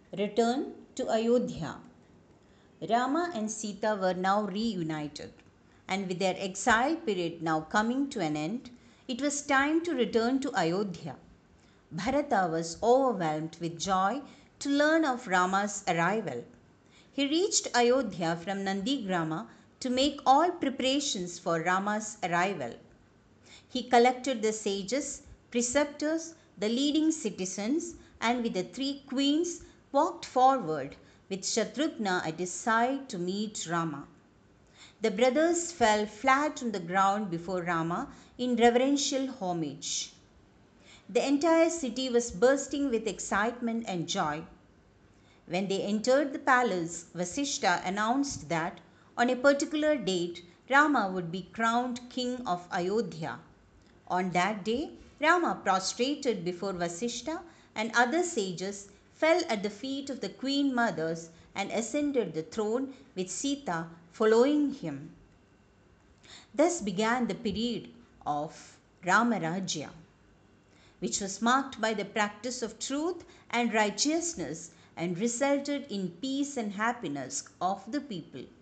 Return to Ayodhya. Rama and Sita were now reunited, and with their exile period now coming to an end, it was time to return to Ayodhya. Bharata was overwhelmed with joy to learn of Rama's arrival. He reached Ayodhya from Nandigrama to make all preparations for Rama's arrival. He collected the sages, preceptors, the leading citizens, and with the three queens walked forward with Shatrughna at his side to meet Rama. The brothers fell flat on the ground before Rama in reverential homage. The entire city was bursting with excitement and joy. When they entered the palace, Vasishta announced that on a particular date Rama would be crowned king of Ayodhya. On that day, Rama prostrated before Vasishta and other sages, fell at the feet of the queen mothers, and ascended the throne with Sita following him. Thus began the period of Ramarajya, which was marked by the practice of truth and righteousness and resulted in peace and happiness of the people.